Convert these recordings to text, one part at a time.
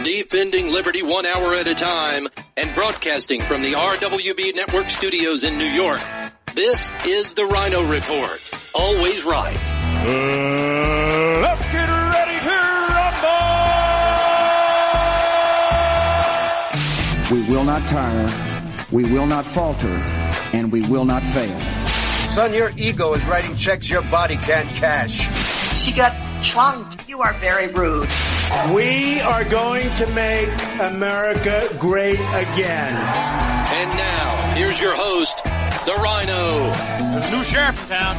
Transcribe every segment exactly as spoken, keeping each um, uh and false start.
Defending liberty one hour at a time and broadcasting from the R W B Network studios in New York. This is the Rhino Report. Always right. Uh, let's get ready to rumble! We will not tire, we will not falter, and we will not fail. Son, your ego is writing checks your body can't cash. She got chunked. You are very rude. We are going to make America great again. And now, here's your host, the Rhino. There's a new sheriff in town.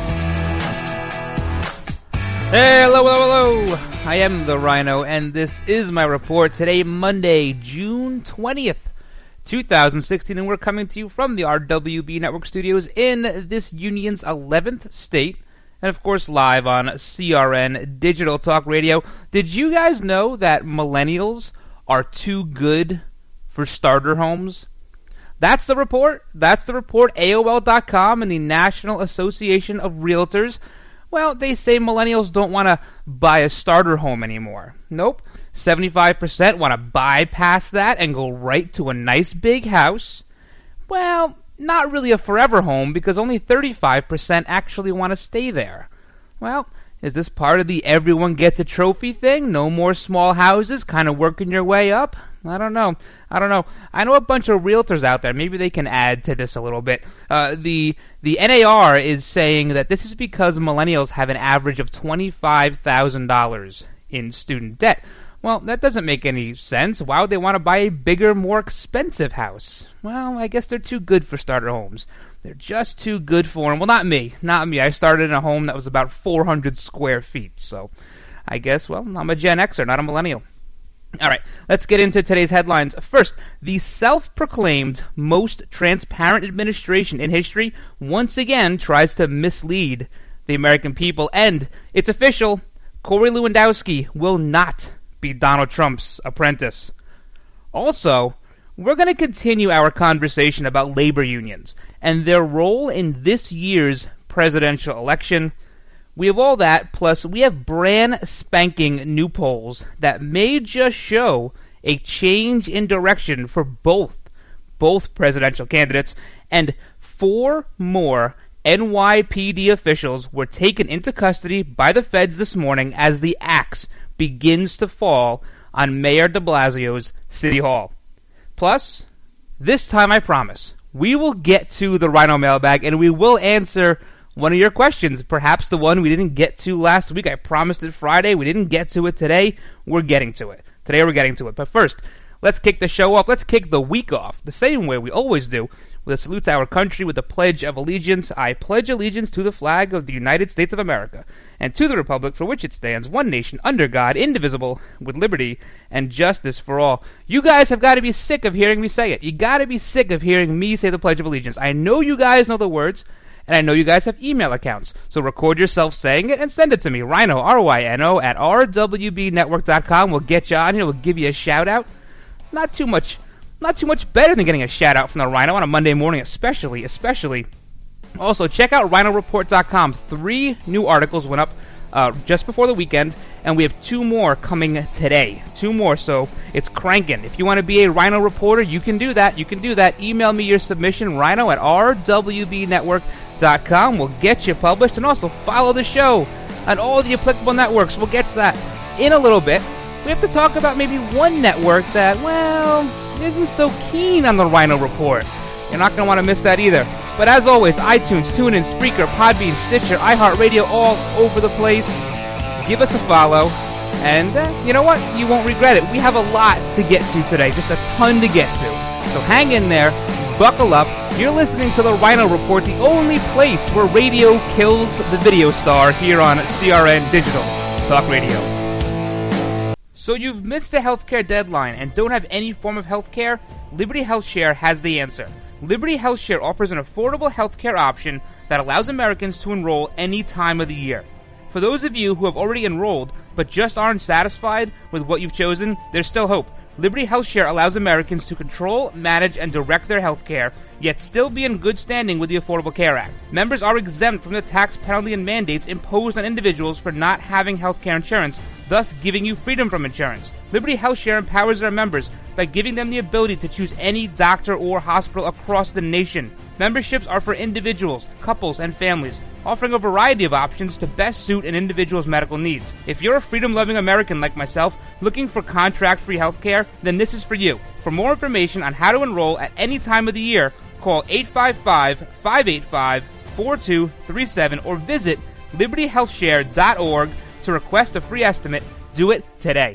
Hello, hello, hello. I am the Rhino, and this is my report. Today, Monday, June twentieth, two thousand sixteen, and we're coming to you from the R W B Network studios in this union's eleventh state. And, of course, live on C R N Digital Talk Radio. Did you guys know that millennials are too good for starter homes? That's the report. That's the report. A O L dot com and the National Association of Realtors. Well, they say millennials don't want to buy a starter home anymore. Nope. seventy-five percent want to bypass that and go right to a nice big house. Well, not really a forever home, because only thirty-five percent actually want to stay there. Well, is this part of the everyone gets a trophy thing? No more small houses, kind of working your way up? I don't know. I don't know. I know a bunch of realtors out there. Maybe they can add to this a little bit. Uh, the the N A R is saying that this is because millennials have an average of twenty-five thousand dollars in student debt. Well, that doesn't make any sense. Why would they want to buy a bigger, more expensive house? Well, I guess they're too good for starter homes. They're just too good for them. Well, not me. Not me. I started in a home that was about four hundred square feet. So I guess, well, I'm a Gen Xer, not a millennial. All right, let's get into today's headlines. First, the self-proclaimed most transparent administration in history once again tries to mislead the American people. And it's official. Corey Lewandowski will not be Donald Trump's apprentice. Also, we're going to continue our conversation about labor unions and their role in this year's presidential election. We have all that, plus we have brand spanking new polls that may just show a change in direction for both, both presidential candidates, and four more N Y P D officials were taken into custody by the feds this morning as the axe begins to fall on Mayor de Blasio's City Hall. Plus, this time I promise, we will get to the Rhino mailbag and we will answer one of your questions, perhaps the one we didn't get to last week. I promised it Friday. We didn't get to it today. We're getting to it. Today we're getting to it. But first, let's kick the show off. Let's kick the week off the same way we always do, with a salute to our country with the Pledge of Allegiance. I pledge allegiance to the flag of the United States of America and to the republic for which it stands, one nation, under God, indivisible, with liberty and justice for all. You guys have got to be sick of hearing me say it. You got to be sick of hearing me say the Pledge of Allegiance. I know you guys know the words, and I know you guys have email accounts, so record yourself saying it and send it to me. Rhino, R Y N O, at R W B network dot com. We'll get you on here. We'll give you a shout-out. Not too much, not too much better than getting a shout-out from the Rhino on a Monday morning, especially, especially. Also, check out Rhino Report dot com. Three new articles went up uh, just before the weekend, and we have two more coming today. Two more, so it's cranking. If you want to be a Rhino reporter, you can do that. You can do that. Email me your submission, Rhino at R W B network dot com. We'll get you published, and also follow the show on all the applicable networks. We'll get to that in a little bit. We have to talk about maybe one network that, well, isn't so keen on the Rhino Report. You're not going to want to miss that either. But as always, iTunes, TuneIn, Spreaker, Podbean, Stitcher, iHeartRadio, all over the place. Give us a follow, and uh, you know what? You won't regret it. We have a lot to get to today, just a ton to get to. So hang in there, buckle up. You're listening to the Rhino Report, the only place where radio kills the video star here on C R N Digital Talk Radio. So you've missed the healthcare deadline and don't have any form of healthcare? Liberty HealthShare has the answer. Liberty HealthShare offers an affordable healthcare option that allows Americans to enroll any time of the year. For those of you who have already enrolled but just aren't satisfied with what you've chosen, there's still hope. Liberty HealthShare allows Americans to control, manage, and direct their health care, yet still be in good standing with the Affordable Care Act. Members are exempt from the tax penalty and mandates imposed on individuals for not having health care insurance, thus giving you freedom from insurance. Liberty HealthShare empowers their members by giving them the ability to choose any doctor or hospital across the nation. Memberships are for individuals, couples, and families, offering a variety of options to best suit an individual's medical needs. If you're a freedom-loving American like myself, looking for contract-free healthcare, then this is for you. For more information on how to enroll at any time of the year, call eight five five, five eight five, four two three seven or visit liberty health share dot org to request a free estimate. Do it today.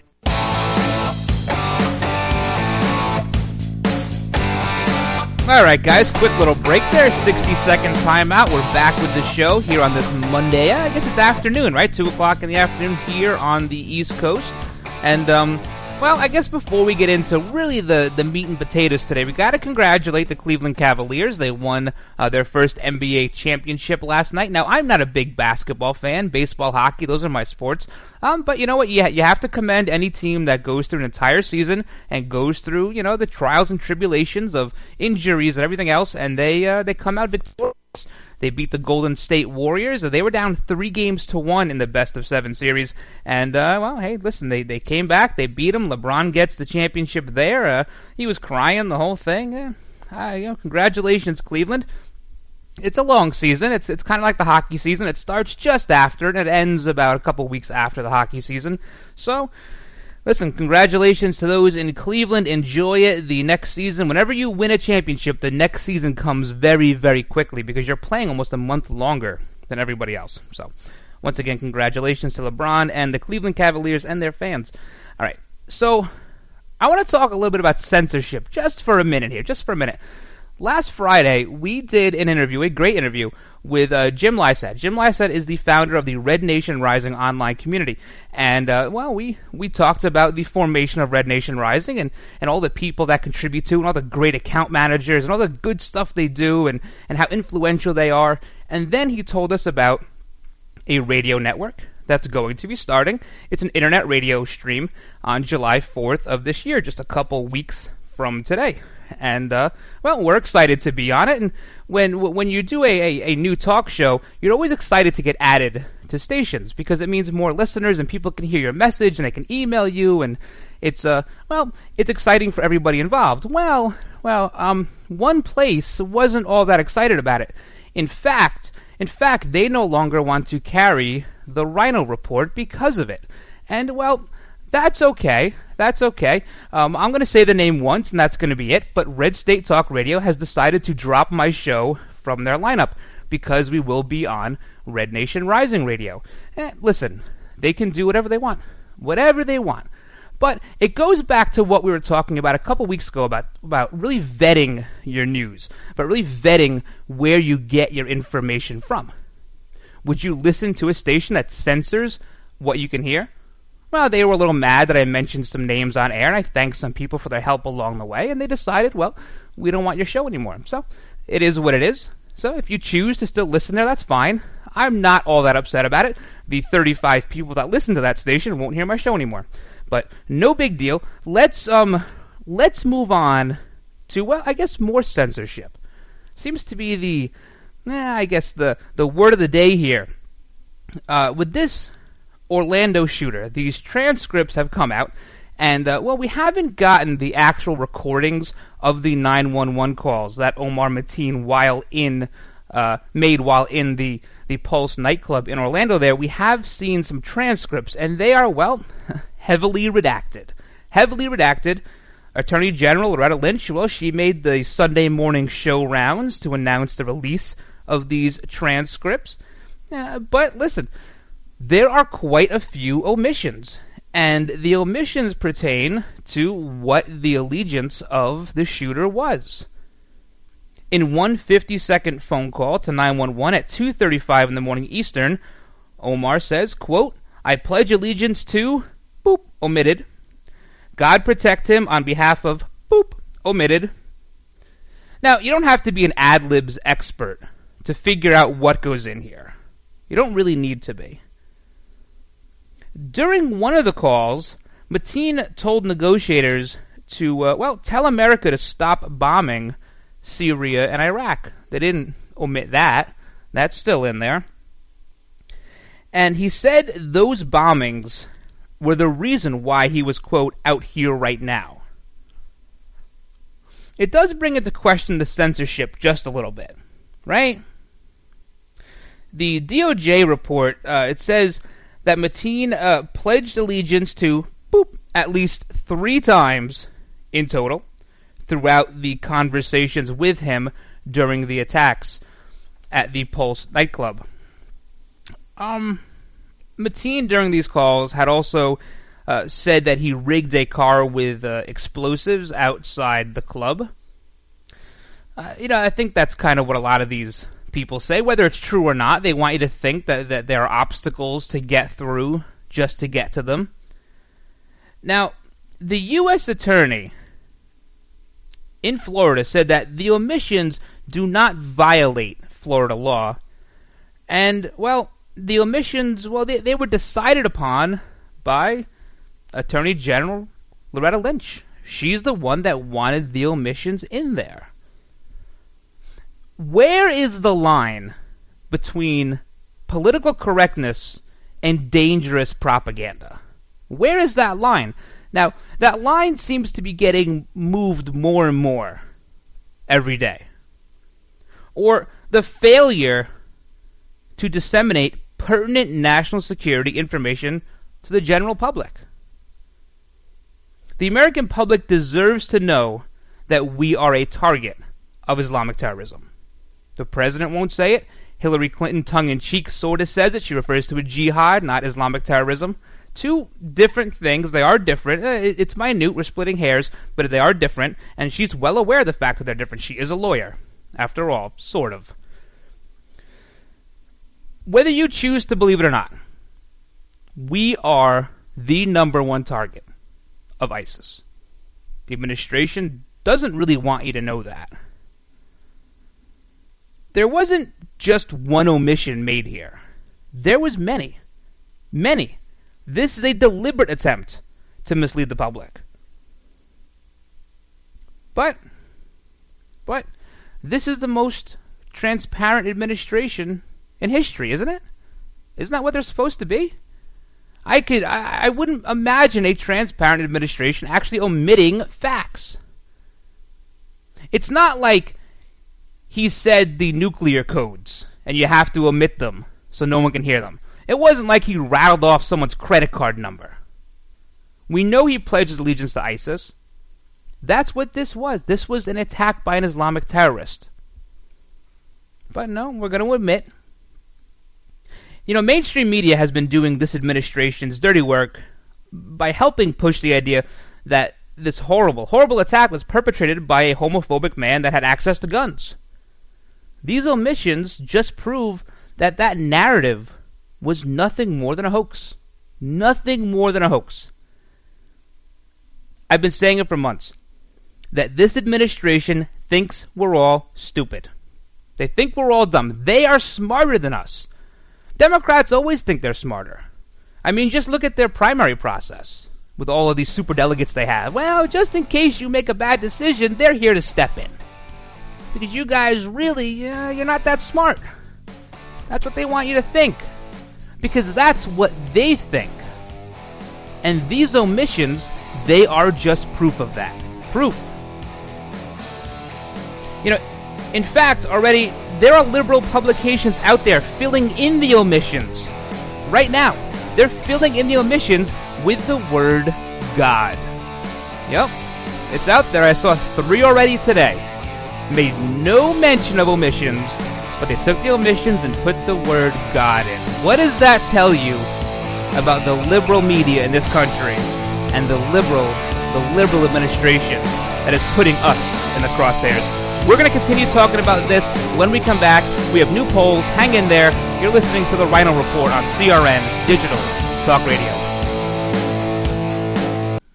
Alright guys, quick little break there, sixty second timeout. We're back with the show here on this Monday. I guess it's afternoon, right? two o'clock in the afternoon here on the East Coast. And, um, well, I guess before we get into really the, the meat and potatoes today, we got to congratulate the Cleveland Cavaliers. They won uh, their first N B A championship last night. Now, I'm not a big basketball fan. Baseball, hockey, those are my sports. Um, but you know what? You, you have to commend any team that goes through an entire season and goes through, you know, the trials and tribulations of injuries and everything else, and they uh, they come out victorious. They beat the Golden State Warriors. They were down three games to one in the best of seven series. And, uh, well, hey, listen, they, they came back. They beat them. LeBron gets the championship there. Uh, he was crying the whole thing. Uh, uh, you know, congratulations, Cleveland. It's a long season. It's it's kind of like the hockey season. It starts just after, and it ends about a couple weeks after the hockey season. So, listen, congratulations to those in Cleveland. Enjoy it the next season. Whenever you win a championship, the next season comes very, very quickly because you're playing almost a month longer than everybody else. So, once again, congratulations to LeBron and the Cleveland Cavaliers and their fans. All right, so I want to talk a little bit about censorship just for a minute here, just for a minute. Last Friday, we did an interview, a great interview, with uh, Jim Lycett. Jim Lycett is the founder of the Red Nation Rising online community. And, uh, well, we, we talked about the formation of Red Nation Rising and, and all the people that contribute to and all the great account managers and all the good stuff they do and, and how influential they are. And then he told us about a radio network that's going to be starting. It's an internet radio stream on July fourth of this year, just a couple weeks from today. And, uh, well, we're excited to be on it. And when when you do a, a, a new talk show, you're always excited to get added to stations because it means more listeners and people can hear your message and they can email you. And it's, uh, well, it's exciting for everybody involved. Well, well, um, one place wasn't all that excited about it. In fact, in fact, they no longer want to carry the Rhino Report because of it. And, well, that's okay. That's okay. Um, I'm going to say the name once, and that's going to be it. But Red State Talk Radio has decided to drop my show from their lineup because we will be on Red Nation Rising Radio. Eh, listen, they can do whatever they want. Whatever they want. But it goes back to what we were talking about a couple weeks ago about, about really vetting your news, but really vetting where you get your information from. Would you listen to a station that censors what you can hear? Well, they were a little mad that I mentioned some names on air, and I thanked some people for their help along the way, and they decided, well, we don't want your show anymore. So, it is what it is. So, if you choose to still listen there, that's fine. I'm not all that upset about it. The thirty-five people that listen to that station won't hear my show anymore. But, no big deal. Let's, um, let's move on to, well, I guess more censorship. Seems to be the, eh, I guess the, the word of the day here. Uh, with this Orlando shooter, these transcripts have come out, and, uh, well, we haven't gotten the actual recordings of the nine one one calls that Omar Mateen while in, uh, made while in the, the Pulse nightclub in Orlando there. We have seen some transcripts, and they are, well, heavily redacted. Heavily redacted. Attorney General Loretta Lynch, well, she made the Sunday morning show rounds to announce the release of these transcripts. Uh, but, listen, there are quite a few omissions, and the omissions pertain to what the allegiance of the shooter was. In one fifty-second phone call to nine one one at two thirty-five in the morning Eastern, Omar says, quote, "I pledge allegiance to," boop, omitted. "God protect him on behalf of," boop, omitted. Now, you don't have to be an ad-libs expert to figure out what goes in here. You don't really need to be. During one of the calls, Mateen told negotiators to, uh, well, tell America to stop bombing Syria and Iraq. They didn't omit that. That's still in there. And he said those bombings were the reason why he was, quote, out here right now. It does bring into question the censorship just a little bit, right? The D O J report, uh, it says that Mateen uh, pledged allegiance to, boop, at least three times in total throughout the conversations with him during the attacks at the Pulse nightclub. Um, Mateen during these calls had also uh, said that he rigged a car with uh, explosives outside the club. Uh, you know, I think that's kind of what a lot of these people say. Whether it's true or not, they want you to think that, that there are obstacles to get through just to get to them. Now, the U S attorney in Florida said that the omissions do not violate Florida law. And, well, the omissions, well, they, they were decided upon by Attorney General Loretta Lynch. She's the one that wanted the omissions in there. Where is the line between political correctness and dangerous propaganda? Where is that line? Now, that line seems to be getting moved more and more every day. Or the failure to disseminate pertinent national security information to the general public. The American public deserves to know that we are a target of Islamic terrorism. The president won't say it. Hillary Clinton, tongue-in-cheek, sort of says it. She refers to a jihad, not Islamic terrorism. Two different things. They are different. It's minute. We're splitting hairs, but they are different. And she's well aware of the fact that they're different. She is a lawyer, after all, sort of. Whether you choose to believe it or not, we are the number one target of ISIS. The administration doesn't really want you to know that. There wasn't just one omission made here. There was many. Many. This is a deliberate attempt to mislead the public. But, but, this is the most transparent administration in history, isn't it? Isn't that what they're supposed to be? I could, I, I wouldn't imagine a transparent administration actually omitting facts. It's not like he said the nuclear codes, and you have to omit them so no one can hear them. It wasn't like he rattled off someone's credit card number. We know he pledged allegiance to ISIS. That's what this was. This was an attack by an Islamic terrorist. But no, we're going to admit. You know, mainstream media has been doing this administration's dirty work by helping push the idea that this horrible, horrible attack was perpetrated by a homophobic man that had access to guns. These omissions just prove that that narrative was nothing more than a hoax. Nothing more than a hoax. I've been saying it for months, that this administration thinks we're all stupid. They think we're all dumb. They are smarter than us. Democrats always think they're smarter. I mean, just look at their primary process with all of these superdelegates they have. Well, just in case you make a bad decision, they're here to step in. Because you guys really, uh, you're not that smart. That's what they want you to think. Because that's what they think. And these omissions, they are just proof of that. Proof. You know, in fact, already, there are liberal publications out there filling in the omissions. Right now, they're filling in the omissions with the word God. Yep, it's out there. I saw three already today. Made no mention of omissions, but they took the omissions and put the word God in. What does that tell you about the liberal media in this country and the liberal, the liberal administration that is putting us in the crosshairs? We're going to continue talking about this when we come back. We have new polls. Hang in there. You're listening to the Rhino Report on C R N Digital Talk Radio. You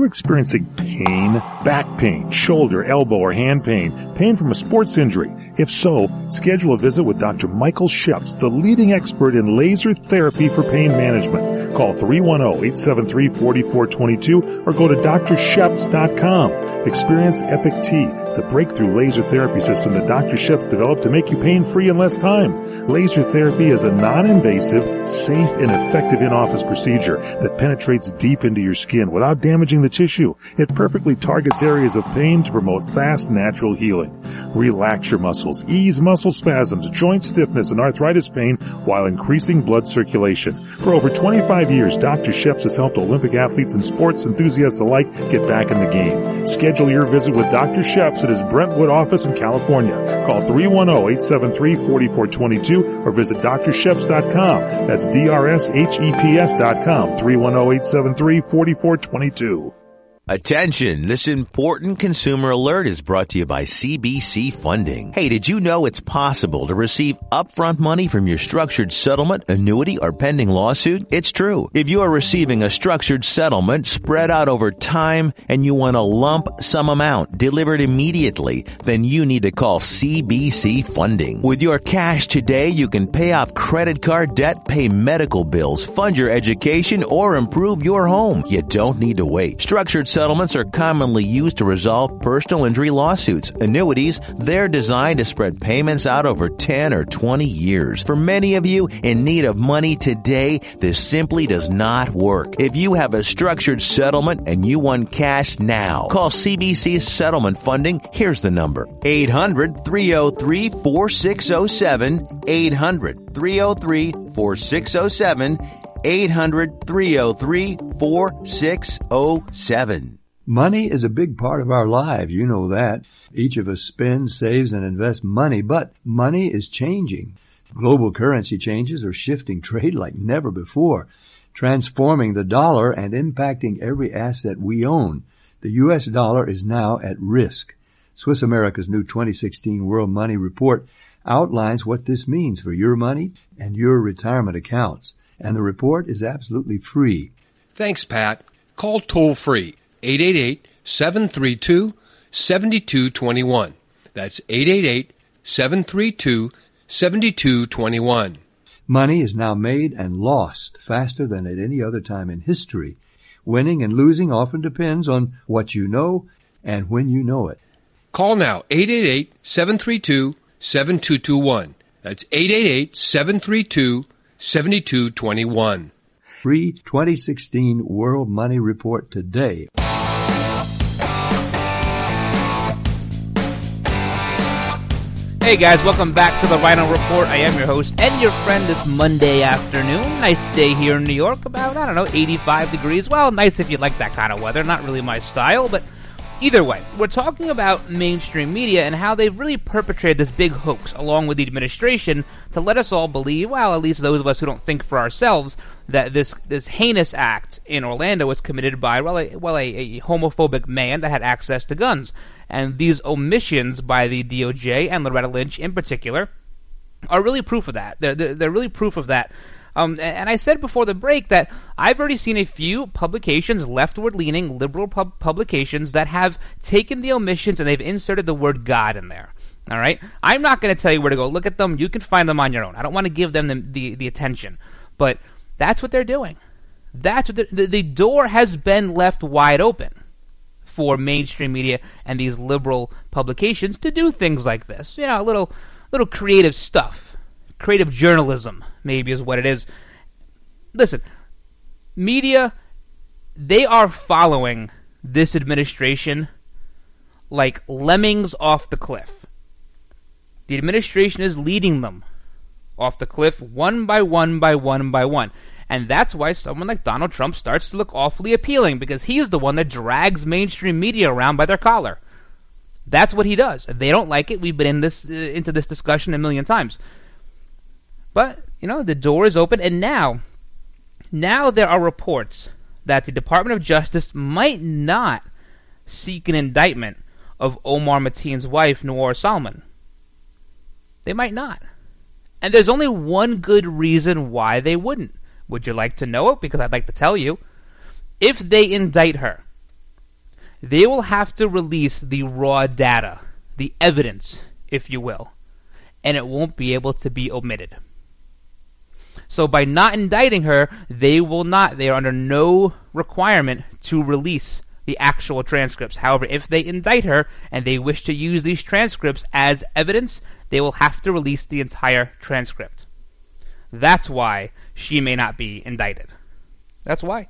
you experiencing pain? Back pain, shoulder, elbow, or hand pain? Pain from a sports injury? If so, schedule a visit with Doctor Michael Sheps, the leading expert in laser therapy for pain management. Call three one zero, eight seven three, four four two two or go to d r sheps dot com. Experience Epic T, the breakthrough laser therapy system that Doctor Sheps developed to make you pain-free in less time. Laser therapy is a non-invasive, safe, and effective in-office procedure that penetrates deep into your skin without damaging the tissue. It perfectly targets areas of pain to promote fast, natural healing. Relax your muscles, ease muscle spasms, joint stiffness, and arthritis pain while increasing blood circulation. For over twenty-five years, Doctor Sheps has helped Olympic athletes and sports enthusiasts alike get back in the game. Schedule your visit with Doctor Sheps at his Brentwood office in California. Call three one zero, eight seven three, four four two two or visit d r sheps dot com. That's D R S H E P S dot com, three one zero, eight seven three, four four two two. Attention, this important consumer alert is brought to you by C B C Funding. Hey, did you know it's possible to receive upfront money from your structured settlement, annuity, or pending lawsuit? It's true. If you are receiving a structured settlement spread out over time and you want a lump sum amount delivered immediately, then you need to call C B C Funding. With your cash today, you can pay off credit card debt, pay medical bills, fund your education, or improve your home. You don't need to wait. Structured settlements are commonly used to resolve personal injury lawsuits. Annuities, they're designed to spread payments out over ten or twenty years. For many of you in need of money today, this simply does not work. If you have a structured settlement and you want cash now, call C B C Settlement Funding. Here's the number. eight hundred, three oh three, four six oh seven. eight hundred, three oh three, four six oh seven. eight hundred, three oh three, four six oh seven. Money is a big part of our lives, you know that. Each of us spends, saves, and invests money, but money is changing. Global currency changes are shifting trade like never before, transforming the dollar and impacting every asset we own. The U S dollar is now at risk. Swiss America's new twenty sixteen World Money Report outlines what this means for your money and your retirement accounts. And the report is absolutely free. Thanks, Pat. Call toll-free, eight eight eight, seven three two, seven two two one. That's eight eight eight, seven three two, seven two two one. Money is now made and lost faster than at any other time in history. Winning and losing often depends on what you know and when you know it. Call now, eight eight eight, seven three two, seven two two one. That's eight eight eight, seven three two, seven two two one. Free twenty sixteen World Money Report today. Hey guys, welcome back to the Rhino Report. I am your host and your friend this Monday afternoon. Nice day here in New York, about, I don't know, eighty-five degrees. Well, nice if you like that kind of weather. Not really my style, but either way, we're talking about mainstream media and how they've really perpetrated this big hoax along with the administration to let us all believe, well, at least those of us who don't think for ourselves, that this this heinous act in Orlando was committed by, well, a, well, a, a homophobic man that had access to guns. And these omissions by the D O J and Loretta Lynch in particular are really proof of that. They're, they're, they're really proof of that. Um, and I said before the break that I've already seen a few publications, leftward-leaning, liberal pub- publications, that have taken the omissions and they've inserted the word God in there. All right? I'm not going to tell you where to go look at them. You can find them on your own. I don't want to give them the, the, the attention. But that's what they're doing. That's what the, the door has been left wide open for mainstream media and these liberal publications to do things like this. You know, a little, little creative stuff. Creative journalism, maybe, is what it is. Listen, media, they are following this administration like lemmings off the cliff. The administration is leading them off the cliff one by one by one by one. And that's why someone like Donald Trump starts to look awfully appealing, because he's the one that drags mainstream media around by their collar. That's what he does. They don't like it. We've been in this uh, into this discussion a million times. But, you know, the door is open, and now, now there are reports that the Department of Justice might not seek an indictment of Omar Mateen's wife, Noor Salman. They might not. And there's only one good reason why they wouldn't. Would you like to know it? Because I'd like to tell you. If they indict her, they will have to release the raw data, the evidence, if you will, and it won't be able to be omitted. So by not indicting her, they will not, they are under no requirement to release the actual transcripts. However, if they indict her and they wish to use these transcripts as evidence, they will have to release the entire transcript. That's why she may not be indicted. That's why.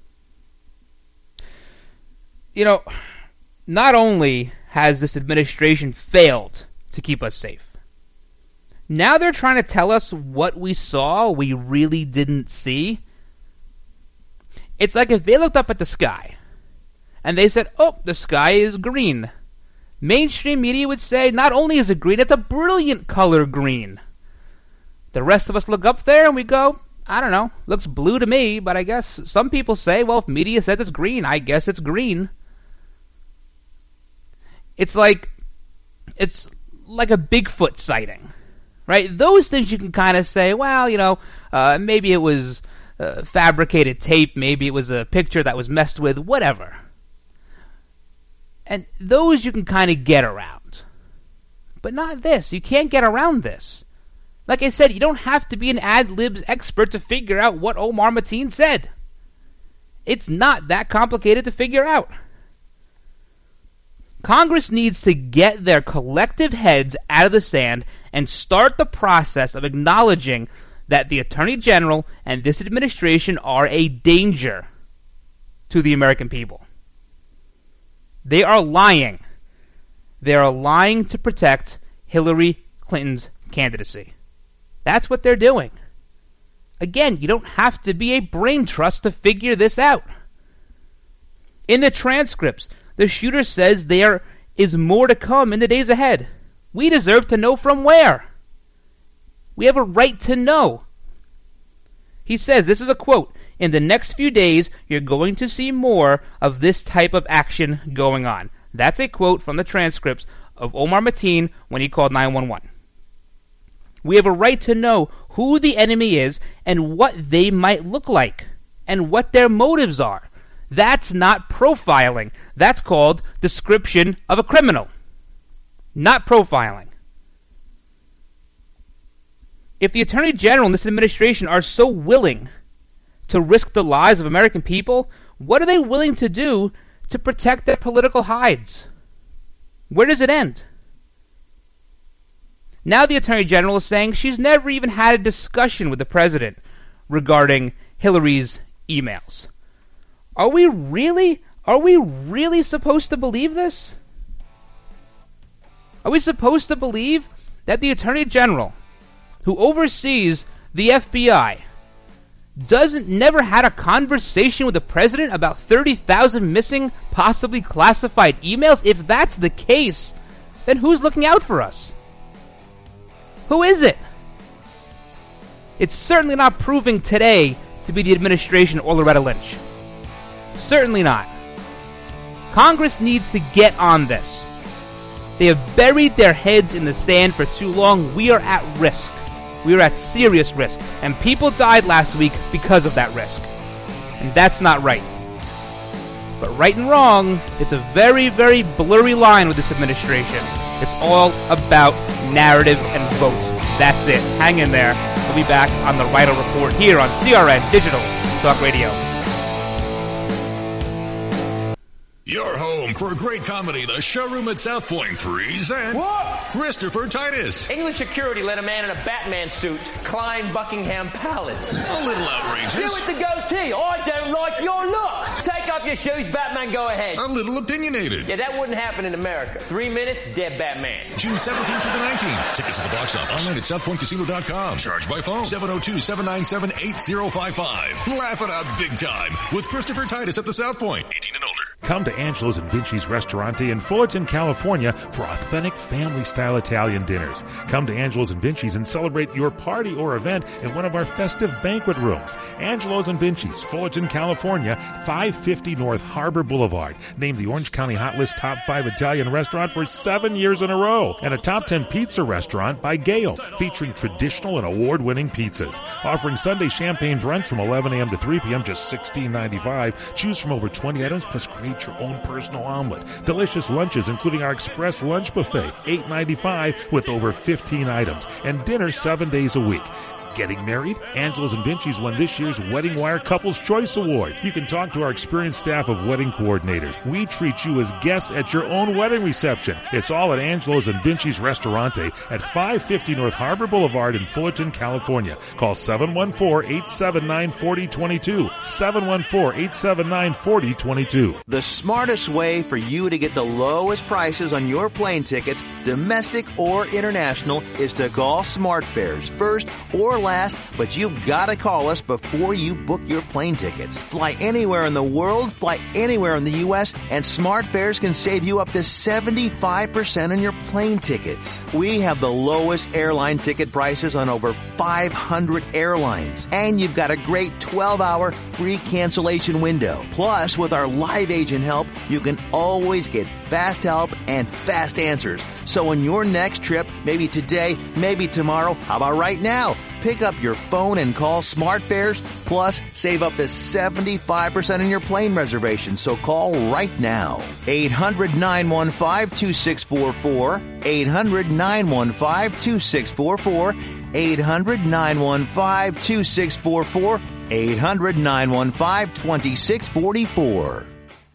You know, not only has this administration failed to keep us safe, now they're trying to tell us what we saw we really didn't see. It's like if they looked up at the sky and they said, oh, the sky is green. Mainstream media would say, not only is it green, it's a brilliant color green. The rest of us look up there and we go, I don't know, looks blue to me, but I guess some people say, well, if media says it's green, I guess it's green. It's like, it's like a Bigfoot sighting. Right? Those things you can kind of say, well, you know, uh, maybe it was uh, fabricated tape, maybe it was a picture that was messed with, whatever. And those you can kind of get around. But not this. You can't get around this. Like I said, you don't have to be an ad-libs expert to figure out what Omar Mateen said. It's not that complicated to figure out. Congress needs to get their collective heads out of the sand and start the process of acknowledging that the Attorney General and this administration are a danger to the American people. They are lying. They are lying to protect Hillary Clinton's candidacy. That's what they're doing. Again, you don't have to be a brain trust to figure this out. In the transcripts, the shooter says there is more to come in the days ahead. We deserve to know from where. We have a right to know. He says, this is a quote, in the next few days, you're going to see more of this type of action going on. That's a quote from the transcripts of Omar Mateen when he called nine one one. We have a right to know who the enemy is and what they might look like and what their motives are. That's not profiling. That's called description of a criminal. Not profiling. If the Attorney General and this administration are so willing to risk the lives of American people, what are they willing to do to protect their political hides? Where does it end? Now the Attorney General is saying she's never even had a discussion with the President regarding Hillary's emails. Are we really, are we really supposed to believe this? Are we supposed to believe that the Attorney General, who oversees the F B I, doesn't never had a conversation with the President about thirty thousand missing, possibly classified emails? If that's the case, then who's looking out for us? Who is it? It's certainly not proving today to be the administration or Loretta Lynch. Certainly not. Congress needs to get on this. They have buried their heads in the sand for too long. We are at risk. We are at serious risk. And people died last week because of that risk. And that's not right. But right and wrong, it's a very, very blurry line with this administration. It's all about narrative and votes. That's it. Hang in there. We'll be back on the Rhino Report here on C R N Digital Talk Radio. Your home for great comedy. The Showroom at South Point presents what? Christopher Titus. English security let a man in a Batman suit climb Buckingham Palace. A little outrageous. You with the goatee. I don't like your look. Take off your shoes, Batman, go ahead. A little opinionated. Yeah, that wouldn't happen in America. Three minutes, dead Batman. June seventeenth through the nineteenth. Tickets at the box office. Online at south point casino dot com. Charged by phone. seven oh two, seven nine seven, eight oh five five. Laugh it out big time with Christopher Titus at the South Point. eighteen and older. Come to Angelo's and Vinci's Ristorante in Fullerton, California for authentic family-style Italian dinners. Come to Angelo's and Vinci's and celebrate your party or event in one of our festive banquet rooms. Angelo's and Vinci's, Fullerton, California, five fifty North Harbor Boulevard. Named the Orange County Hot List Top five Italian Restaurant for seven years in a row. And a Top ten Pizza Restaurant by Gale, featuring traditional and award-winning pizzas. Offering Sunday champagne brunch from eleven a.m. to three p.m., just sixteen ninety-five. Choose from over twenty items plus great create your own personal omelet. Delicious lunches, including our Express Lunch Buffet, eight ninety-five with over fifteen items, and dinner seven days a week. Getting married? Angelo's and Vinci's won this year's Wedding Wire Couples Choice Award. You can talk to our experienced staff of wedding coordinators. We treat you as guests at your own wedding reception. It's all at Angelo's and Vinci's Restaurante at five fifty North Harbor Boulevard in Fullerton, California. Call seven one four, eight seven nine, four zero two two, seven one four, eight seven nine, four zero two two. The smartest way for you to get the lowest prices on your plane tickets, domestic or international, is to call SmartFares first or last, but you've got to call us before you book your plane tickets. Fly anywhere in the world, fly anywhere in the U S, and SmartFares can save you up to seventy-five percent on your plane tickets. We have the lowest airline ticket prices on over five hundred airlines, and you've got a great twelve hour free cancellation window. Plus, with our live agent help, you can always get fast help and fast answers. So on your next trip, maybe today, maybe tomorrow, how about right now? Pick up your phone and call SmartFares, plus save up to seventy-five percent on your plane reservation. So call right now. eight hundred, nine one five, two six four four. eight hundred, nine one five, two six four four. eight hundred, nine one five, two six four four. eight hundred, nine one five, two six four four.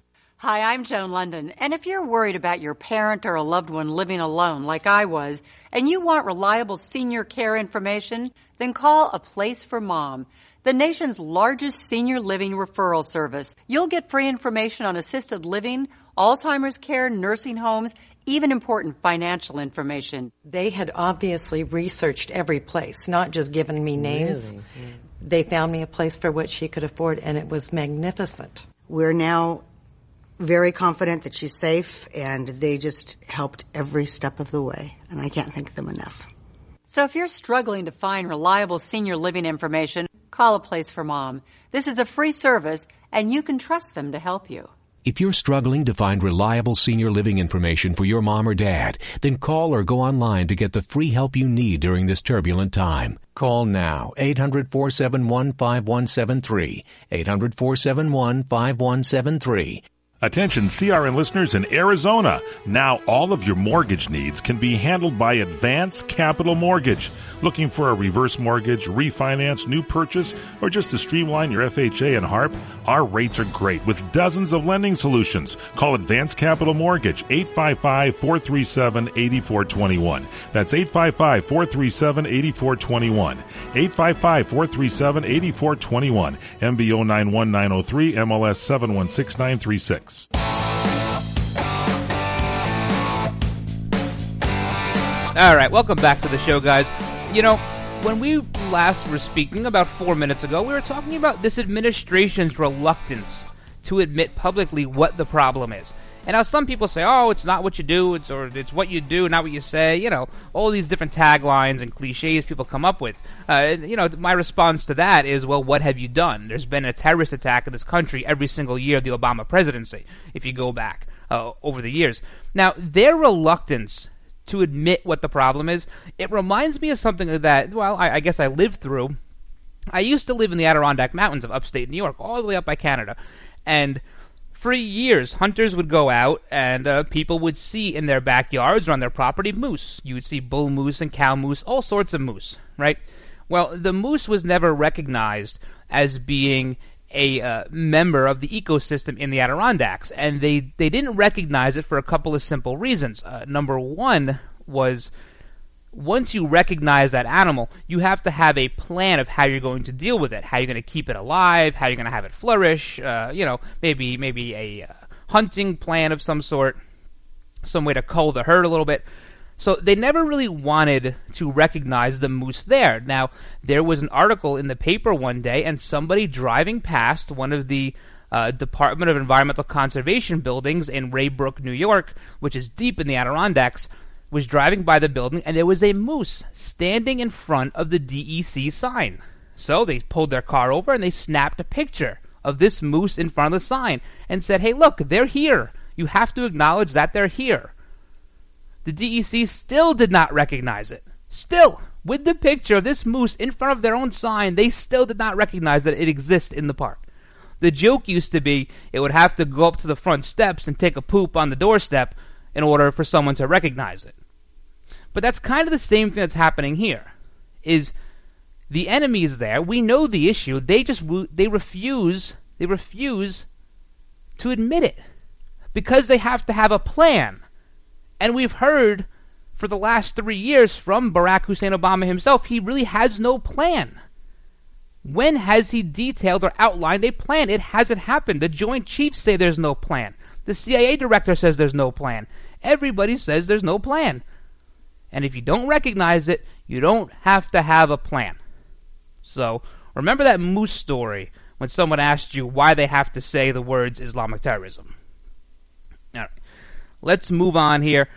Hi, I'm Joan London, and if you're worried about your parent or a loved one living alone like I was, and you want reliable senior care information, then call A Place for Mom, the nation's largest senior living referral service. You'll get free information on assisted living, Alzheimer's care, nursing homes, even important financial information. They had obviously researched every place, not just given me names. Really? Yeah. They found me a place for what she could afford, and it was magnificent. We're now very confident that she's safe, and they just helped every step of the way, and I can't thank them enough. So if you're struggling to find reliable senior living information, call A Place for Mom. This is a free service, and you can trust them to help you. If you're struggling to find reliable senior living information for your mom or dad, then call or go online to get the free help you need during this turbulent time. Call now, eight hundred, four seven one, five one seven three, eight hundred, four seven one, five one seven three. Attention C R N listeners in Arizona. Now all of your mortgage needs can be handled by Advance Capital Mortgage. Looking for a reverse mortgage, refinance, new purchase, or just to streamline your F H A and HARP? Our rates are great with dozens of lending solutions. Call Advance Capital Mortgage, eight five five, four three seven, eight four two one. That's eight five five, four three seven, eight four two one. eight five five, four three seven, eight four two one. M B O nine one nine oh three, M L S seven one six nine three six. All right, welcome back to the show, guys. You know, when we last were speaking about four minutes ago, we were talking about this administration's reluctance to admit publicly what the problem is. And now some people say, oh, it's not what you do, it's or it's what you do, not what you say. You know, all these different taglines and cliches people come up with. Uh, you know, my response to that is, well, what have you done? There's been a terrorist attack in this country every single year of the Obama presidency, if you go back uh, over the years. Now, their reluctance to admit what the problem is, it reminds me of something that, well, I, I guess I lived through. I used to live in the Adirondack Mountains of upstate New York, all the way up by Canada. And for years, hunters would go out, and uh, people would see in their backyards or on their property moose. You would see bull moose and cow moose, all sorts of moose, right? Well, the moose was never recognized as being a uh, member of the ecosystem in the Adirondacks, and they, they didn't recognize it for a couple of simple reasons. Uh, number one was, once you recognize that animal, you have to have a plan of how you're going to deal with it, how you're going to keep it alive, how you're going to have it flourish, uh, you know, maybe maybe a uh, hunting plan of some sort, some way to cull the herd a little bit. So they never really wanted to recognize the moose there. Now, there was an article in the paper one day, and somebody driving past one of the uh, Department of Environmental Conservation buildings in Raybrook, New York, which is deep in the Adirondacks, was driving by the building, and there was a moose standing in front of the D E C sign. So they pulled their car over, and they snapped a picture of this moose in front of the sign and said, hey, look, they're here. You have to acknowledge that they're here. The D E C still did not recognize it. Still, with the picture of this moose in front of their own sign, they still did not recognize that it exists in the park. The joke used to be it would have to go up to the front steps and take a poop on the doorstep in order for someone to recognize it. But that's kind of the same thing that's happening here. Is the enemy is there. We know the issue. They just they refuse they refuse to admit it because they have to have a plan. And we've heard for the last three years from Barack Hussein Obama himself, he really has no plan. When has he detailed or outlined a plan? It hasn't happened. The Joint Chiefs say there's no plan. The C I A director says there's no plan. Everybody says there's no plan. And if you don't recognize it, you don't have to have a plan. So, remember that Moose story when someone asked you why they have to say the words Islamic terrorism. All right. Let's move on here.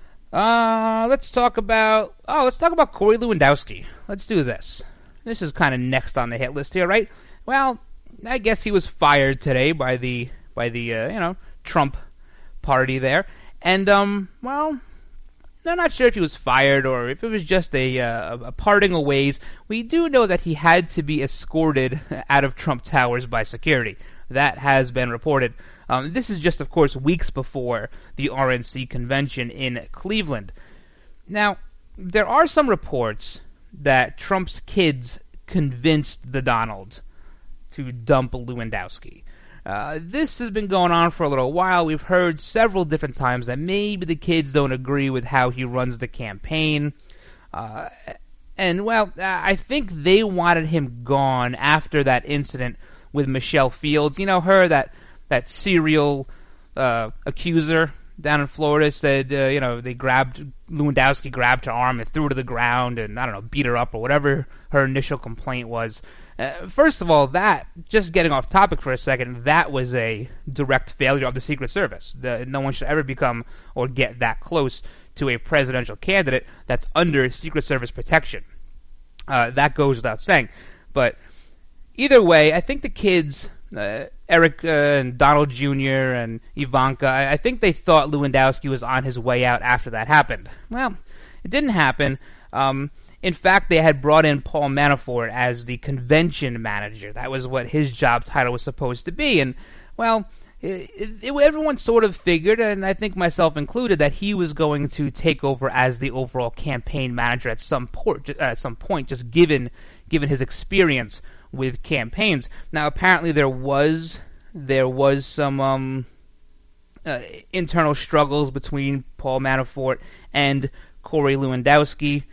Uh, let's talk about... Oh, let's talk about Corey Lewandowski. Let's do this. This is kind of next on the hit list here, right? Well, I guess he was fired today by the, by the uh, you know, Trump party there. And, um, well... I'm not sure if he was fired or if it was just a, uh, a parting of ways. We do know that he had to be escorted out of Trump Towers by security. That has been reported. Um, this is just, of course, weeks before the R N C convention in Cleveland. Now, there are some reports that Trump's kids convinced the Donald to dump Lewandowski. Uh, this has been going on for a little while. We've heard several different times that maybe the kids don't agree with how he runs the campaign. Uh, and, well, I think they wanted him gone after that incident with Michelle Fields. You know, her, that, that serial uh, accuser down in Florida, said, uh, you know, they grabbed, Lewandowski grabbed her arm and threw her to the ground and, I don't know, beat her up or whatever her initial complaint was. Uh, first of all, that, just getting off topic for a second, that was a direct failure of the Secret Service. The, no one should ever become or get that close to a presidential candidate that's under Secret Service protection. Uh, that goes without saying. But either way, I think the kids, uh, Eric uh, and Donald Junior and Ivanka, I, I think they thought Lewandowski was on his way out after that happened. Well, it didn't happen. Um... In fact, they had brought in Paul Manafort as the convention manager. That was what his job title was supposed to be. And, well, it, it, everyone sort of figured, and I think myself included, that he was going to take over as the overall campaign manager at some, port, uh, at some point, just given given his experience with campaigns. Now, apparently there was there was some um, uh, internal struggles between Paul Manafort and Corey Lewandowski.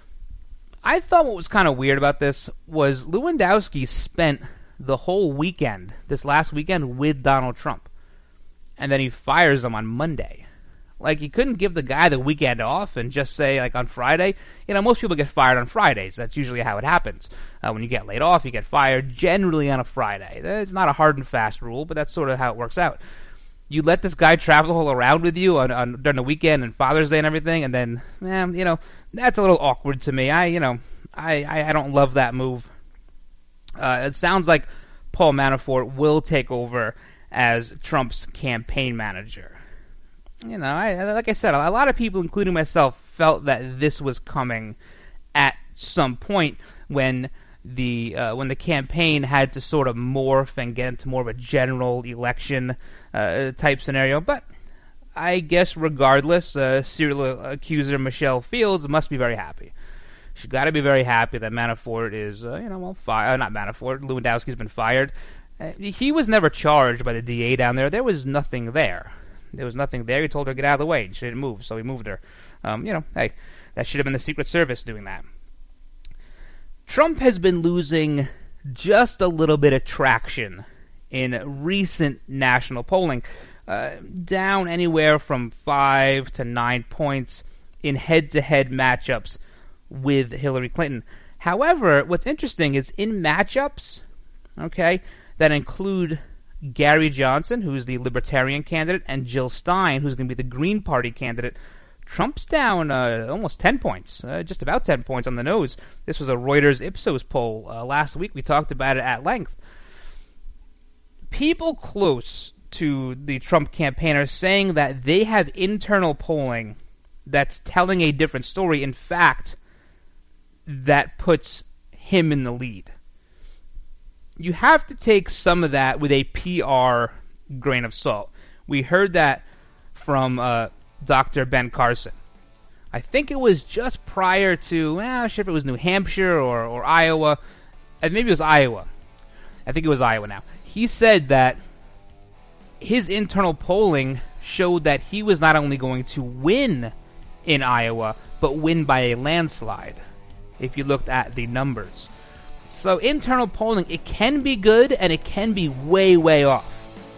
I thought what was kind of weird about this was Lewandowski spent the whole weekend, this last weekend, with Donald Trump. And then he fires him on Monday. Like, you couldn't give the guy the weekend off and just say, like, on Friday. You know, most people get fired on Fridays. That's usually how it happens. Uh, when you get laid off, you get fired generally on a Friday. It's not a hard and fast rule, but that's sort of how it works out. You let this guy travel all around with you on, on during the weekend and Father's Day and everything, and then, eh, you know, that's a little awkward to me. I, you know, I, I, I don't love that move. Uh, it sounds like Paul Manafort will take over as Trump's campaign manager. You know, I, like I said, a lot of people, including myself, felt that this was coming at some point when the uh, when the campaign had to sort of morph and get into more of a general election uh, type scenario. But I guess regardless, uh, serial accuser Michelle Fields must be very happy. She's got to be very happy that Manafort is, uh, you know, well, fired. Uh, not Manafort. Lewandowski's been fired. Uh, he was never charged by the D A down there. There was nothing there. There was nothing there. He told her to get out of the way. She didn't move, so he moved her. Um, you know, hey, that should have been the Secret Service doing that. Trump has been losing just a little bit of traction in recent national polling, uh, down anywhere from five to nine points in head-to-head matchups with Hillary Clinton. However, what's interesting is in matchups, okay, that include Gary Johnson, who's the Libertarian candidate, and Jill Stein, who's going to be the Green Party candidate, Trump's down uh, almost ten points, uh, just about ten points on the nose. This was a Reuters Ipsos poll uh, last week. We talked about it at length. People close to the Trump campaign are saying that they have internal polling that's telling a different story. In fact, that puts him in the lead. you have to take some of that with a P R grain of salt. We heard that from uh, Doctor Ben Carson. I think it was just prior to, well, I'm not sure if it was New Hampshire or, or Iowa, and maybe it was Iowa. I think it was Iowa now. He said that his internal polling showed that he was not only going to win in Iowa, but win by a landslide, if you looked at the numbers. So internal polling, it can be good, and it can be way, way off.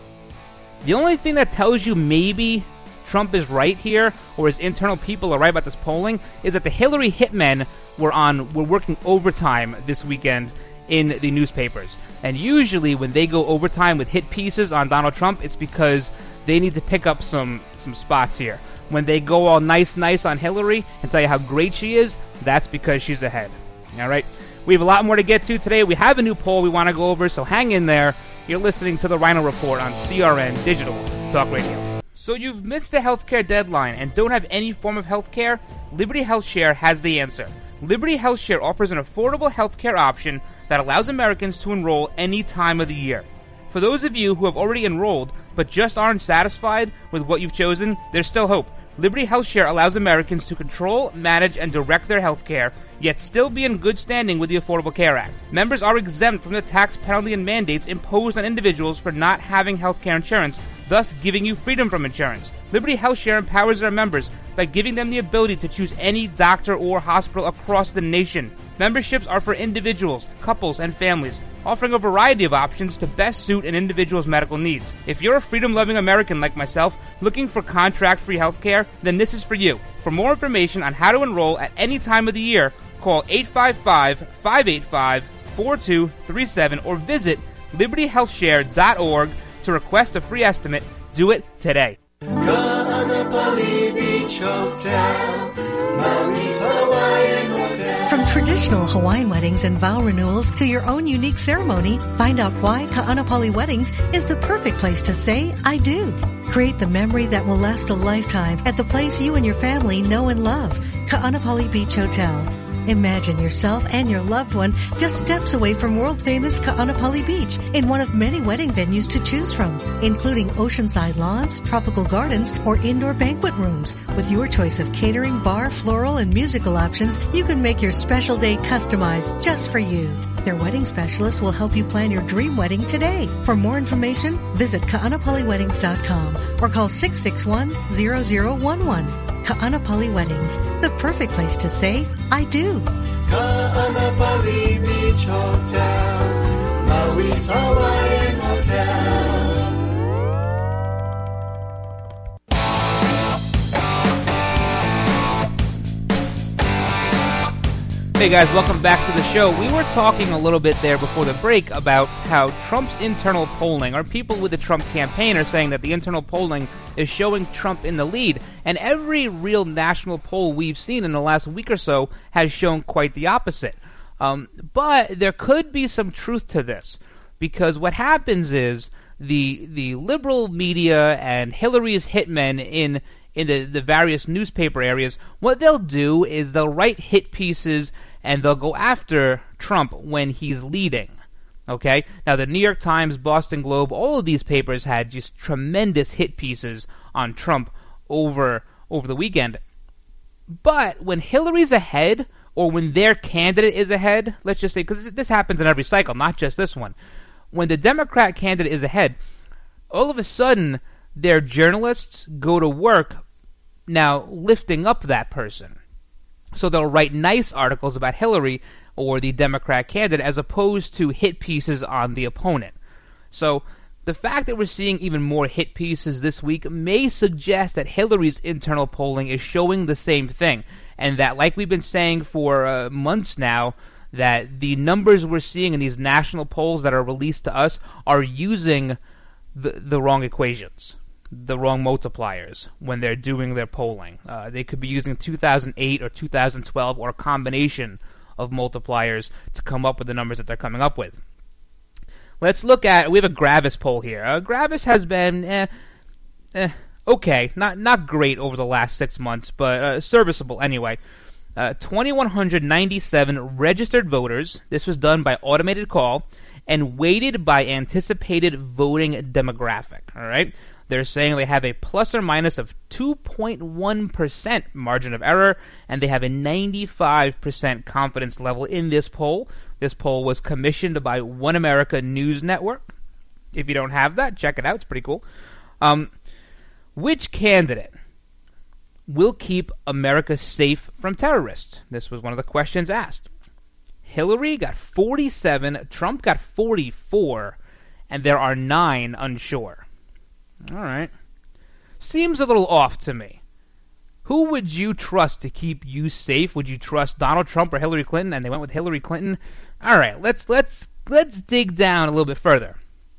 The only thing that tells you maybe Trump is right here, or his internal people are right about this polling, is that the Hillary hitmen were on were working overtime this weekend in the newspapers. And usually when they go overtime with hit pieces on Donald Trump, it's because they need to pick up some, some spots here. When they go all nice, nice on Hillary and tell you how great she is, that's because she's ahead. All right? We have a lot more to get to today. We have a new poll we want to go over, so hang in there. You're listening to the Rhino Report on C R N Digital Talk Radio. So you've missed the healthcare deadline and don't have any form of healthcare? Liberty HealthShare has the answer. Liberty HealthShare offers an affordable healthcare option that allows Americans to enroll any time of the year. For those of you who have already enrolled but just aren't satisfied with what you've chosen, there's still hope. Liberty HealthShare allows Americans to control, manage, and direct their healthcare, yet still be in good standing with the Affordable Care Act. Members are exempt from the tax penalty and mandates imposed on individuals for not having healthcare insurance, thus giving you freedom from insurance. Liberty HealthShare empowers their members by giving them the ability to choose any doctor or hospital across the nation. Memberships are for individuals, couples, and families, offering a variety of options to best suit an individual's medical needs. If you're a freedom-loving American like myself, looking for contract-free healthcare, then this is for you. For more information on how to enroll at any time of the year, call eight five five, five eight five, four two three seven or visit liberty health share dot org to request a free estimate. Do it today. From traditional Hawaiian weddings and vow renewals to your own unique ceremony, find out why Ka'anapali Weddings is the perfect place to say, I do. Create the memory that will last a lifetime at the place you and your family know and love, Ka'anapali Beach Hotel. Imagine yourself and your loved one just steps away from world-famous Ka'anapali Beach in one of many wedding venues to choose from, including oceanside lawns, tropical gardens, or indoor banquet rooms. With your choice of catering, bar, floral, and musical options, you can make your special day customized just for you. Their wedding specialist will help you plan your dream wedding today. For more information, visit Ka'anapali Weddings dot com or call six six one, zero zero one one. Ka'anapali Weddings, the perfect place to say, I do. Ka'anapali Beach Hotel, Maui's Hawaiian Hotel. Hey guys, welcome back to the show. We were talking a little bit there before the break about how Trump's internal polling, or people with the Trump campaign are saying that the internal polling is showing Trump in the lead. And every real national poll we've seen in the last week or so has shown quite the opposite. Um, but there could be some truth to this, because what happens is the the liberal media and Hillary's hitmen in in the, the various newspaper areas, what they'll do is they'll write hit pieces and they'll go after Trump when he's leading. Okay? Now, the New York Times, Boston Globe, all of these papers had just tremendous hit pieces on Trump over over the weekend. But when Hillary's ahead, or when their candidate is ahead, let's just say, because this happens in every cycle, not just this one. When the Democrat candidate is ahead, all of a sudden, their journalists go to work now lifting up that person. So they'll write nice articles about Hillary or the Democrat candidate as opposed to hit pieces on the opponent. So the fact that we're seeing even more hit pieces this week may suggest that Hillary's internal polling is showing the same thing, and that, like we've been saying for uh, months now, that the numbers we're seeing in these national polls that are released to us are using the, the wrong equations, the wrong multipliers when they're doing their polling. Uh, they could be using two thousand eight or two thousand twelve or a combination of multipliers to come up with the numbers that they're coming up with. Let's look at, we have a Gravis poll here. Uh, Gravis has been eh, eh, okay, not not great over the last six months, but uh, serviceable anyway. Uh, two thousand one hundred ninety-seven registered voters. This was done by automated call. and weighted by anticipated voting demographic. All right? They're saying they have a plus or minus of two point one percent margin of error, and they have a ninety-five percent confidence level in this poll. This poll was commissioned by One America News Network. If you don't have that, check it out. It's pretty cool. Um, which candidate will keep America safe from terrorists? This was one of the questions asked. Hillary got forty-seven, Trump got forty-four, and there are nine unsure. All right. Seems a little off to me. Who would you trust to keep you safe? Would you trust Donald Trump or Hillary Clinton? And they went with Hillary Clinton. All right, let's let's let's dig down a little bit further.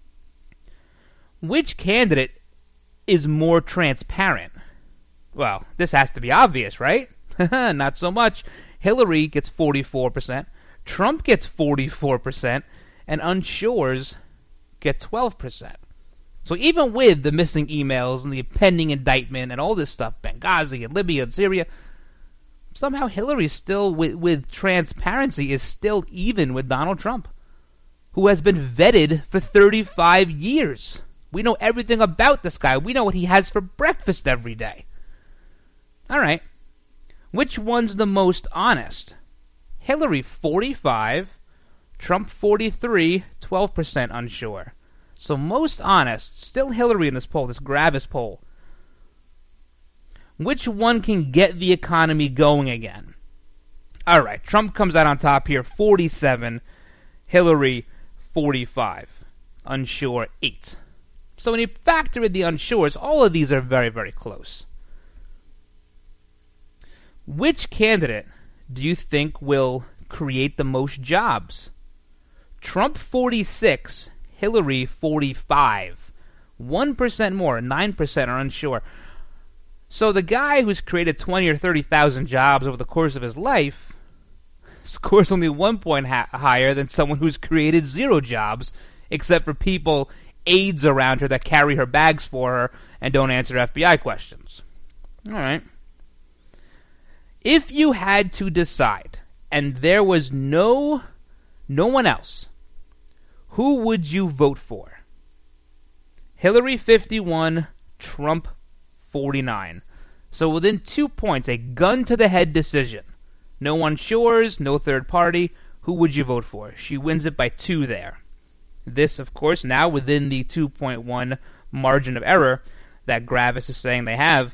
Which candidate is more transparent? Well, this has to be obvious, right? Not so much. Hillary gets forty-four percent, Trump gets forty-four percent, and unsures get twelve percent. So even with the missing emails and the pending indictment and all this stuff, Benghazi and Libya and Syria, somehow Hillary still, with, with transparency, is still even with Donald Trump, who has been vetted for thirty-five years. We know everything about this guy. We know what he has for breakfast every day. All right. Which one's the most honest? Hillary, forty-five, Trump, forty-three, twelve percent unsure. So most honest, still Hillary in this poll, this Gravis poll. Which one can get the economy going again? All right, Trump comes out on top here, forty-seven, Hillary, forty-five, unsure, eight. So when you factor in the unsures, all of these are very, very close. Which candidate do you think will create the most jobs? Trump, forty-six, Hillary, forty-five. one percent more, nine percent are unsure. So the guy who's created twenty or thirty thousand jobs over the course of his life scores only one point ha- higher than someone who's created zero jobs, except for people, aides around her that carry her bags for her and don't answer F B I questions. All right. If you had to decide, and there was no, no one else, who would you vote for? Hillary, fifty-one, Trump, forty-nine. So within two points, a gun-to-the-head decision. No unsures, no third party. Who would you vote for? She wins it by two there. This, of course, now within the two point one margin of error that Gravis is saying they have.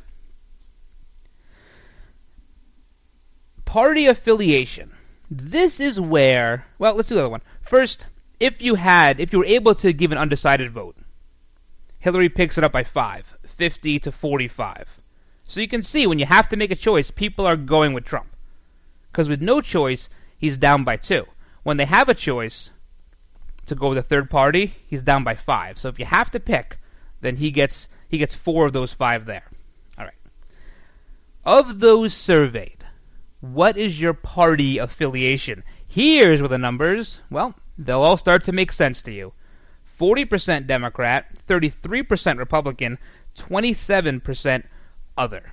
Party affiliation. This is where, well, let's do the other one. First, if you had, if you were able to give an undecided vote, Hillary picks it up by five, fifty to forty-five. So you can see when you have to make a choice, people are going with Trump. Because with no choice, he's down by two. When they have a choice to go with a third party, he's down by five. So if you have to pick, then he gets he gets four of those five there. All right. Of those surveyed, what is your party affiliation? Here's where the numbers, well, they'll all start to make sense to you. forty percent Democrat, thirty-three percent Republican, twenty-seven percent other.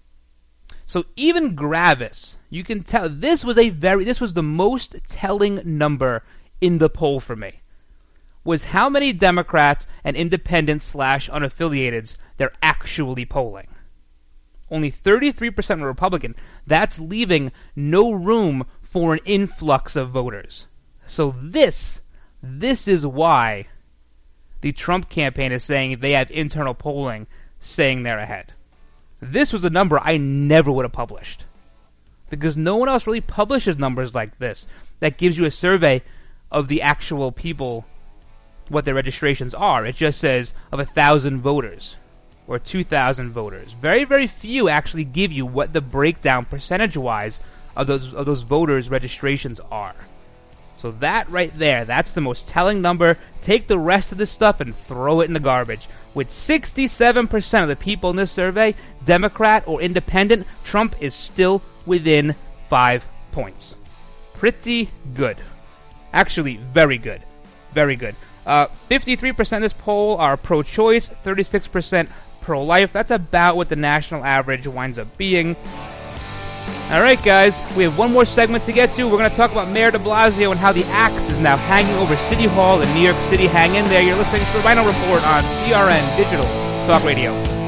So even Gravis, you can tell this was a very this was the most telling number in the poll for me. Was how many Democrats and independents slash unaffiliateds they're actually polling. Only thirty-three percent were Republican. That's leaving no room for an influx of voters. So this, this is why the Trump campaign is saying they have internal polling saying they're ahead. This was a number I never would have published. Because no one else really publishes numbers like this that gives you a survey of the actual people, what their registrations are. It just says of a thousand voters or two thousand voters. Very, very few actually give you what the breakdown percentage-wise of those of those voters' registrations are. So that right there, that's the most telling number. Take the rest of this stuff and throw it in the garbage. With sixty-seven percent of the people in this survey, Democrat or independent, Trump is still within five points. Pretty good. Actually, very good. Very good. Uh, fifty-three percent of this poll are pro-choice, thirty-six percent pro-life. That's about what the national average winds up being. All right, guys, we have one more segment to get to. We're going to talk about Mayor de Blasio and how the axe is now hanging over City Hall in New York City. Hang in there. You're listening to the Rhino Report on C R N Digital Talk Radio.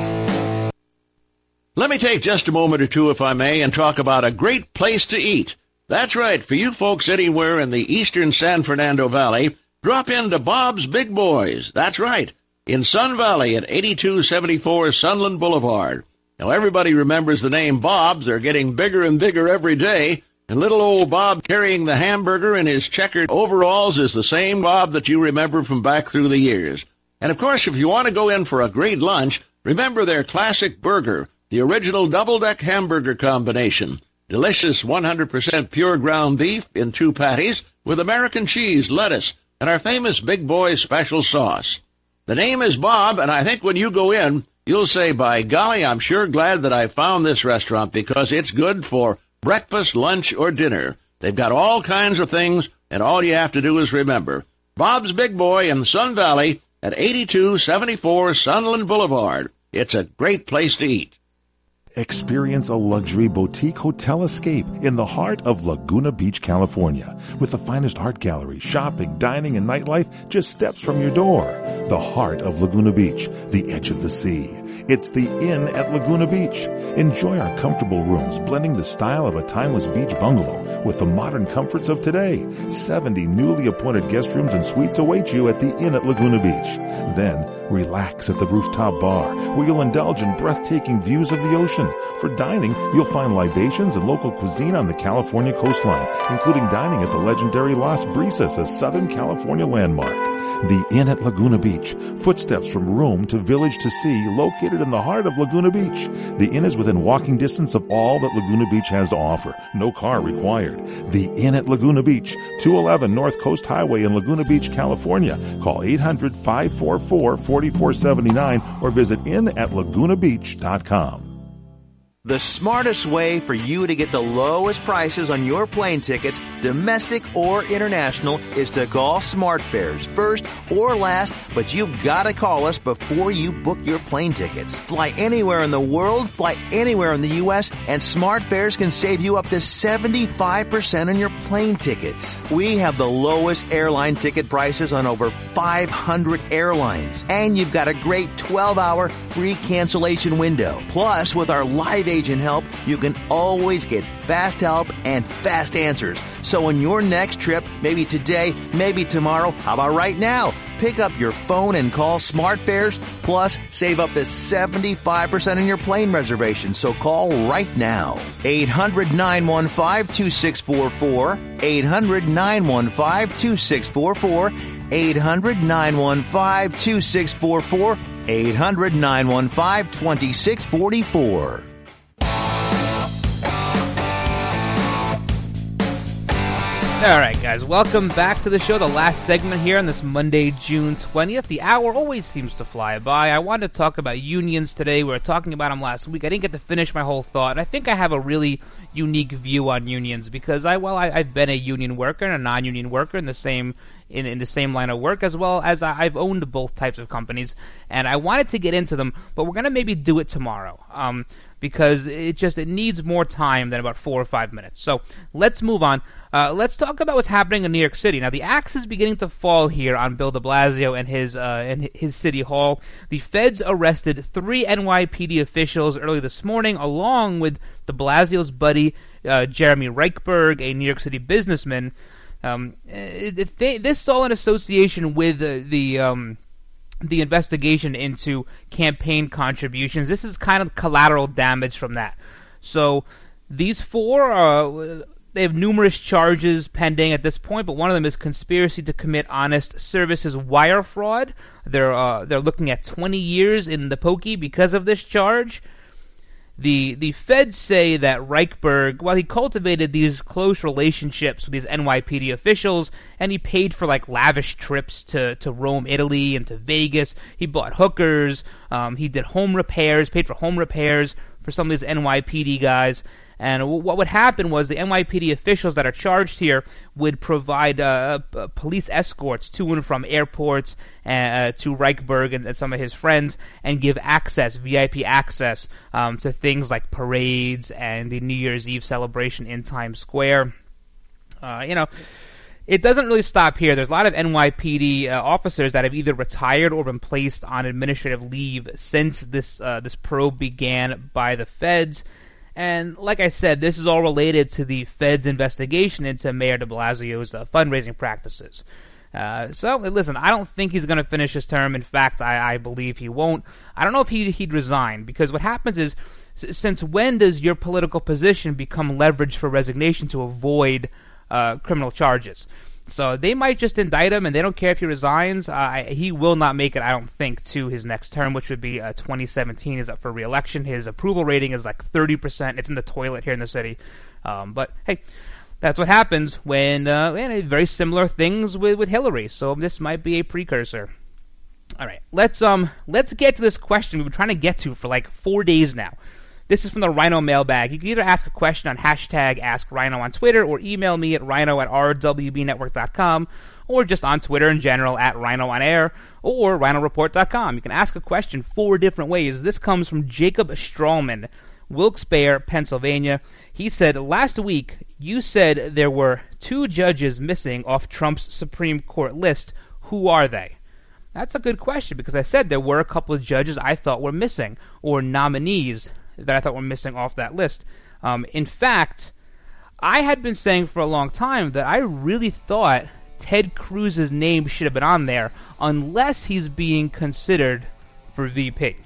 Let me take just a moment or two, if I may, and talk about a great place to eat. That's right. For you folks anywhere in the eastern San Fernando Valley, drop into Bob's Big Boys. That's right. In Sun Valley at eighty-two seventy-four Sunland Boulevard. Now, everybody remembers the name Bob's. They're getting bigger and bigger every day. And little old Bob carrying the hamburger in his checkered overalls is the same Bob that you remember from back through the years. And, of course, if you want to go in for a great lunch, remember their classic burger, the original double-deck hamburger combination. Delicious one hundred percent pure ground beef in two patties with American cheese, lettuce, and our famous Big Boy special sauce. The name is Bob, and I think when you go in, you'll say, by golly, I'm sure glad that I found this restaurant because it's good for breakfast, lunch, or dinner. They've got all kinds of things, and all you have to do is remember. Bob's Big Boy in Sun Valley at eighty-two seventy-four Sunland Boulevard. It's a great place to eat. Experience a luxury boutique hotel escape in the heart of Laguna Beach, California. With the finest art gallery, shopping, dining, and nightlife just steps from your door. The heart of Laguna Beach, the edge of the sea. It's the Inn at Laguna Beach. Enjoy our comfortable rooms, blending the style of a timeless beach bungalow with the modern comforts of today. seventy newly appointed guest rooms and suites await you at the Inn at Laguna Beach. Then, relax at the rooftop bar, where you'll indulge in breathtaking views of the ocean. For dining, you'll find libations and local cuisine on the California coastline, including dining at the legendary Las Brisas, a Southern California landmark. The Inn at Laguna Beach, footsteps from room to village to sea, located in the heart of Laguna Beach. The Inn is within walking distance of all that Laguna Beach has to offer. No car required. The Inn at Laguna Beach, two eleven North Coast Highway in Laguna Beach, California. Call eight hundred, five four four, four four seven nine or visit inn at laguna beach dot com. The smartest way for you to get the lowest prices on your plane tickets, domestic or international, is to call SmartFares first or last, but you've got to call us before you book your plane tickets. Fly anywhere in the world, fly anywhere in the U S, and SmartFares can save you up to seventy-five percent on your plane tickets. We have the lowest airline ticket prices on over five hundred airlines, and you've got a great twelve hour free cancellation window. Plus, with our live agent help, you can always get fast help and fast answers. So on your next trip, maybe today, maybe tomorrow, how about right now? Pick up your phone and call SmartFares, plus save up to seventy-five percent on your plane reservation. So call right now. eight hundred, nine one five, two six four four. eight hundred, nine one five, two six four four. eight hundred, nine one five, two six four four. eight hundred, nine one five, two six four four. All right, guys, welcome back to the show, the last segment here on this Monday, June twentieth. The hour always seems to fly by. I wanted to talk about unions today. We were talking about them last week. I didn't get to finish my whole thought, and I think I have a really unique view on unions because I, well, I, I've been a union worker and a non-union worker in the same in, in the same line of work, as well as I, I've owned both types of companies, and I wanted to get into them, but we're going to maybe do it tomorrow. Um, because it just it needs more time than about four or five minutes. So let's move on. Uh, let's talk about what's happening in New York City. Now, the axe is beginning to fall here on Bill de Blasio and his uh, and his city hall. The feds arrested three N Y P D officials early this morning, along with de Blasio's buddy uh, Jeremy Reichberg, a New York City businessman. Um, if they, this is all in association with uh, the um, the investigation into campaign contributions. This is kind of collateral damage from that. So these four, uh, they have numerous charges pending at this point, but one of them is conspiracy to commit honest services wire fraud. They're uh, they're looking at twenty years in the pokey because of this charge. The the feds say that Reichberg, well, he cultivated these close relationships with these N Y P D officials, and he paid for like lavish trips to, to Rome, Italy, and to Vegas. He bought hookers. Um, he did home repairs, paid for home repairs for some of these N Y P D guys. And what would happen was the N Y P D officials that are charged here would provide uh, uh, police escorts to and from airports uh, to Reichberg and, and some of his friends, and give access, V I P access, um, to things like parades and the New Year's Eve celebration in Times Square. Uh, you know, it doesn't really stop here. There's a lot of N Y P D uh, officers that have either retired or been placed on administrative leave since this uh, this probe began by the feds. And like I said, this is all related to the Fed's investigation into Mayor de Blasio's uh, fundraising practices. Uh, so, listen, I don't think he's going to finish his term. In fact, I, I believe he won't. I don't know if he, he'd resign, because what happens is, s- since when does your political position become leverage for resignation to avoid uh, criminal charges? So they might just indict him, and they don't care if he resigns. Uh, he will not make it, I don't think, to his next term, which would be uh, twenty seventeen. He's up for re-election. His approval rating is like thirty percent. It's in the toilet here in the city. Um, but, hey, that's what happens when, uh, and very similar things with, with Hillary. So this might be a precursor. All right, let's um let's get to this question we've been trying to get to for like four days now. This is from the Rhino mailbag. You can either ask a question on hashtag AskRhino on Twitter, or email me at rhino at r w b network dot com, or just on Twitter in general at Rhino on Air, or rhino report dot com. You can ask a question four different ways. This comes from Jacob Strahlman, Wilkes-Barre, Pennsylvania. He said, last week you said there were two judges missing off Trump's Supreme Court list. Who are they? That's a good question, because I said there were a couple of judges I thought were missing, or nominees that I thought were missing off that list. Um, in fact, I had been saying for a long time that I really thought Ted Cruz's name should have been on there, unless he's being considered for V P.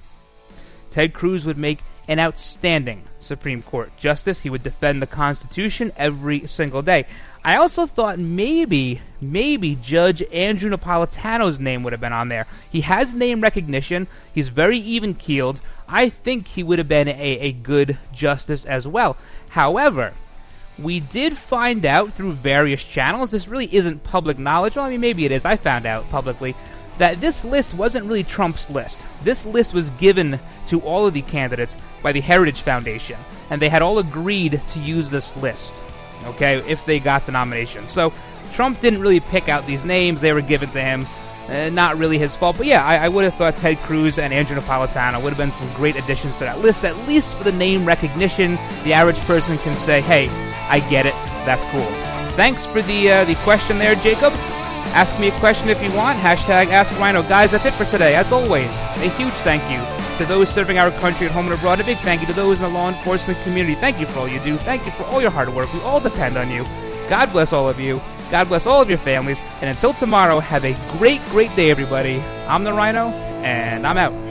Ted Cruz would make an outstanding Supreme Court justice. He would defend the Constitution every single day. I also thought maybe, maybe Judge Andrew Napolitano's name would have been on there. He has name recognition. He's very even-keeled. I think he would have been a, a good justice as well. However, we did find out through various channels, this really isn't public knowledge, well, I mean, maybe it is, I found out publicly, that this list wasn't really Trump's list. This list was given to all of the candidates by the Heritage Foundation, and they had all agreed to use this list, okay, if they got the nomination. So Trump didn't really pick out these names, they were given to him. Uh, not really his fault, but yeah, I, I would have thought Ted Cruz and Andrew Napolitano would have been some great additions to that list, at least for the name recognition. The average person can say, hey, I get it, that's cool. Thanks for the uh, the question there, Jacob. Ask me a question if you want, hashtag AskRhino. Guys, that's it for today. As always, a huge thank you to those serving our country at home and abroad. A big thank you to those in the law enforcement community. Thank you for all you do. Thank you for all your hard work. We all depend on you. God bless all of you. God bless all of your families. And until tomorrow, have a great, great day, everybody. I'm the Rhino, and I'm out.